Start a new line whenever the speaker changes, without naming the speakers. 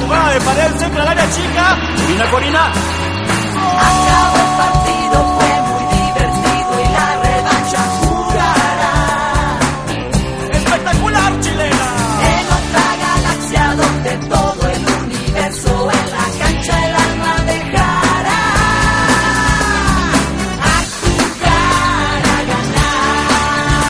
jugada de pared, centro al área chica. Corina.
Acabó el partido.